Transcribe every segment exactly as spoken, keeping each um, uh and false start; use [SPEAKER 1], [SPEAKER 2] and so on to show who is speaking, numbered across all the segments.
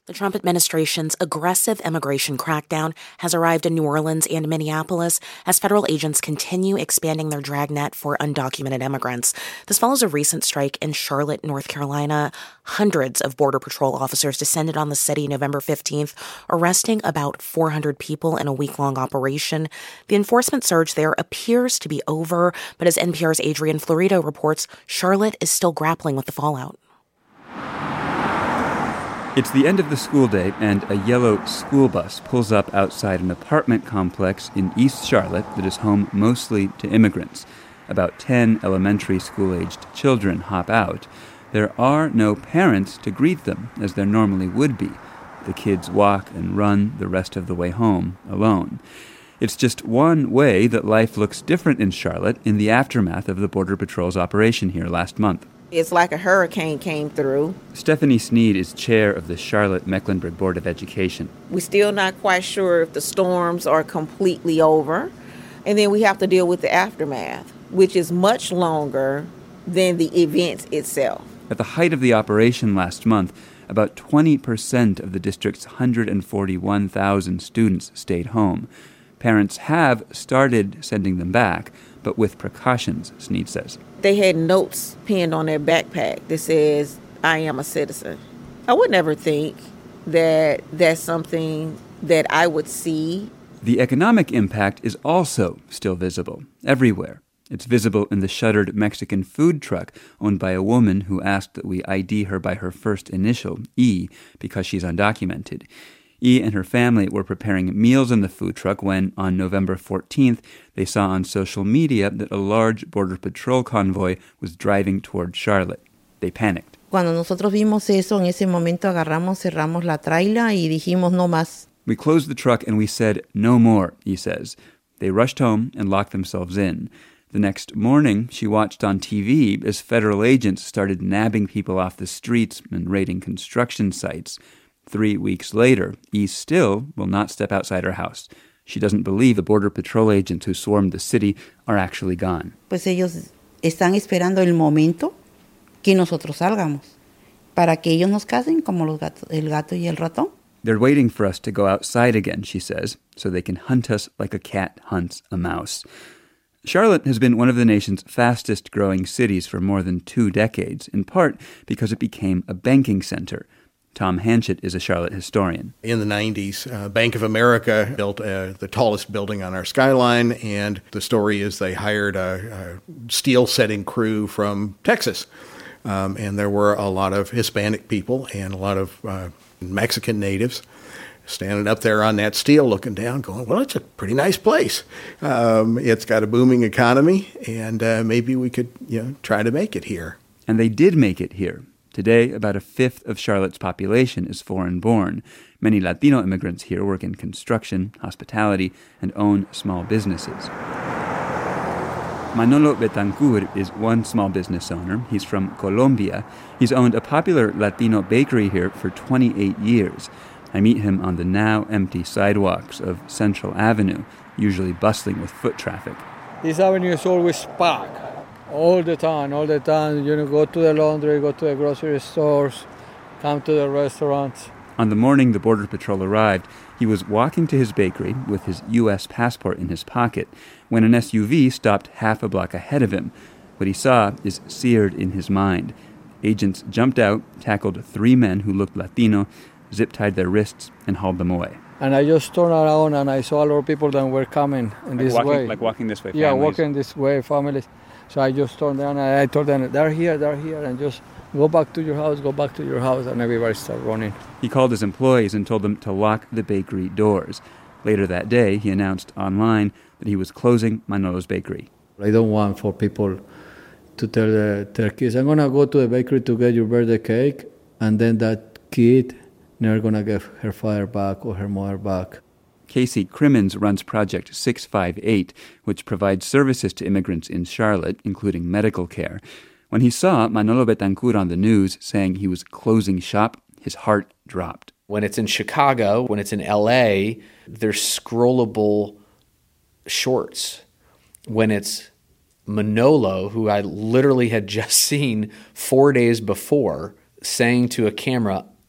[SPEAKER 1] The Trump administration's aggressive immigration crackdown has arrived in New Orleans and Minneapolis as federal agents continue expanding their dragnet for undocumented immigrants. This follows a recent strike in Charlotte, North Carolina. Hundreds of Border Patrol officers descended on the city November fifteenth, arresting about four hundred people in a week-long operation. The enforcement surge there appears to be over, but as N P R's Adrian Florido reports, Charlotte is still grappling with the fallout.
[SPEAKER 2] It's the end of the school day, and a yellow school bus pulls up outside an apartment complex in East Charlotte that is home mostly to immigrants. About ten elementary school-aged children hop out. There are no parents to greet them, as there normally would be. The kids walk and run the rest of the way home alone. It's just one way that life looks different in Charlotte in the aftermath of the Border Patrol's operation here last month.
[SPEAKER 3] It's like a hurricane came through.
[SPEAKER 2] Stephanie Sneed is chair of the Charlotte-Mecklenburg Board of Education.
[SPEAKER 3] We're still not quite sure if the storms are completely over. And then we have to deal with the aftermath, which is much longer than the event itself.
[SPEAKER 2] At the height of the operation last month, about twenty percent of the district's one hundred forty-one thousand students stayed home. Parents have started sending them back, but with precautions, Sneed says.
[SPEAKER 3] They had notes pinned on their backpack that says, I am a citizen. I would never think that that's something that I would see.
[SPEAKER 2] The economic impact is also still visible everywhere. It's visible in the shuttered Mexican food truck owned by a woman who asked that we I D her by her first initial, E, because she's undocumented. E and her family were preparing meals in the food truck when, on November fourteenth, they saw on social media that a large Border Patrol convoy was driving toward Charlotte. They panicked.
[SPEAKER 4] Cuando nosotros vimos eso, en ese momento agarramos, cerramos la traila y dijimos no más.
[SPEAKER 2] We closed the truck and we said, no more, E says. They rushed home and locked themselves in. The next morning, she watched on T V as federal agents started nabbing people off the streets and raiding construction sites. Three weeks later, E still will not step outside her house. She doesn't believe the Border Patrol agents who swarmed the city are actually gone.
[SPEAKER 4] Pues ellos están esperando el momento que nosotros salgamos para que ellos nos casen como los gatos, el gato y el ratón.
[SPEAKER 2] They're waiting for us to go outside again, she says, so they can hunt us like a cat hunts a mouse. Charlotte has been one of the nation's fastest-growing cities for more than two decades, in part because it became a banking center. Tom Hanchett is a Charlotte historian.
[SPEAKER 5] In the nineties, uh, Bank of America built uh, the tallest building on our skyline, and the story is they hired a, a steel-setting crew from Texas. Um, and there were a lot of Hispanic people and a lot of uh, Mexican natives standing up there on that steel looking down, going, well, it's a pretty nice place. Um, it's got a booming economy, and uh, maybe we could you know, try to make it here.
[SPEAKER 2] And they did make it here. Today, about a fifth of Charlotte's population is foreign-born. Many Latino immigrants here work in construction, hospitality, and own small businesses. Manolo Betancourt is one small business owner. He's from Colombia. He's owned a popular Latino bakery here for twenty-eight years. I meet him on the now empty sidewalks of Central Avenue, usually bustling with foot traffic.
[SPEAKER 6] This avenue is always packed. All the time, all the time. You know, go to the laundry, go to the grocery stores, come to the restaurants.
[SPEAKER 2] On the morning the Border Patrol arrived, he was walking to his bakery with his U S passport in his pocket when an S U V stopped half a block ahead of him. What he saw is seared in his mind. Agents jumped out, tackled three men who looked Latino, zip-tied their wrists, and hauled them away.
[SPEAKER 6] And I just turned around and I saw a lot of people that were coming in
[SPEAKER 2] like
[SPEAKER 6] this
[SPEAKER 2] walking,
[SPEAKER 6] way.
[SPEAKER 2] Like walking this way, families.
[SPEAKER 6] Yeah, walking this way, families. So I just turned down and I told them, they're here, they're here, and just go back to your house, go back to your house, and everybody started running.
[SPEAKER 2] He called his employees and told them to lock the bakery doors. Later that day, he announced online that he was closing Manolo's bakery.
[SPEAKER 6] I don't want for people to tell their, their kids, I'm going to go to the bakery to get your birthday cake, and then that kid never going to get her father back or her mother back.
[SPEAKER 2] Casey Crimmins runs Project six five eight, which provides services to immigrants in Charlotte, including medical care. When he saw Manolo Betancourt on the news saying he was closing shop, his heart dropped.
[SPEAKER 7] When it's in Chicago, when it's in L A, there's scrollable shorts. When it's Manolo, who I literally had just seen four days before, saying to a camera,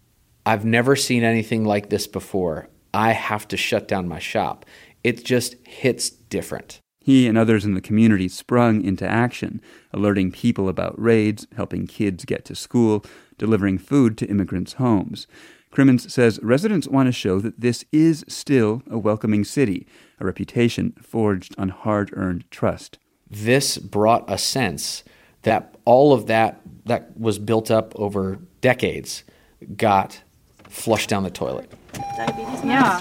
[SPEAKER 7] I've never seen anything like this before. I have to shut down my shop. It just hits different.
[SPEAKER 2] He and others in the community sprung into action, alerting people about raids, helping kids get to school, delivering food to immigrants' homes. Crimmins says residents want to show that this is still a welcoming city, a reputation forged on hard-earned trust.
[SPEAKER 7] This brought a sense that all of that that was built up over decades got flushed down the toilet.
[SPEAKER 8] Yeah.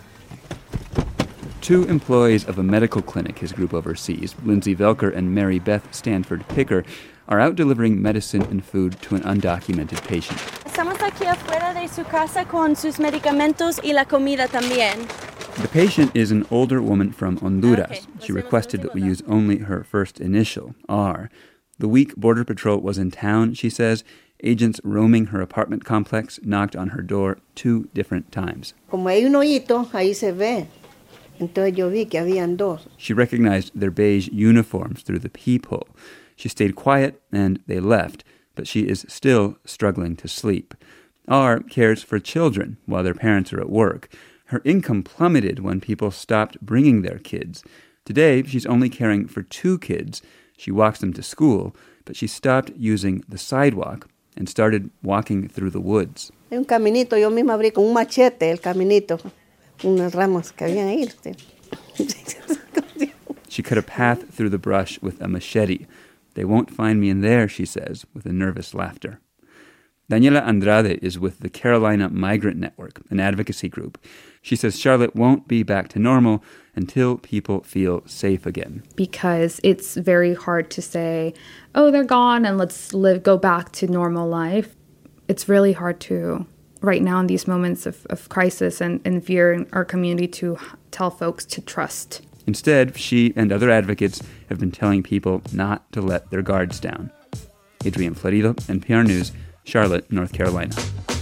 [SPEAKER 2] Two employees of a medical clinic his group oversees, Lindsay Velker and Mary Beth Stanford Picker, are out delivering medicine and food to an undocumented patient.
[SPEAKER 8] Estamos aquí afuera de su casa con sus medicamentos y la comida también.
[SPEAKER 2] The patient is an older woman from Honduras.
[SPEAKER 8] Okay.
[SPEAKER 2] She requested that we use only her first initial, R. The week Border Patrol was in town, she says, agents roaming her apartment complex knocked on her door two different times.
[SPEAKER 9] Como hay un hoyito, ahí se ve. Entonces yo vi que habían dos.
[SPEAKER 2] She recognized their beige uniforms through the peephole. She stayed quiet, and they left, but she is still struggling to sleep. R cares for children while their parents are at work. Her income plummeted when people stopped bringing their kids. Today, she's only caring for two kids. She walks them to school, but she stopped using the sidewalk and started walking through the woods.
[SPEAKER 9] Hay un caminito, yo misma abrí con un machete el caminito, unas ramas que habían ahí.
[SPEAKER 2] She cut a path through the brush with a machete. They won't find me in there, she says, with a nervous laughter. Daniela Andrade is with the Carolina Migrant Network, an advocacy group. She says Charlotte won't be back to normal until people feel safe again.
[SPEAKER 10] Because it's very hard to say, oh, they're gone and let's live, go back to normal life. It's really hard to, right now in these moments of, of crisis and, and fear in our community, to tell folks to trust.
[SPEAKER 2] Instead, she and other advocates have been telling people not to let their guards down. Adrian Florido, N P R News, Charlotte, North Carolina.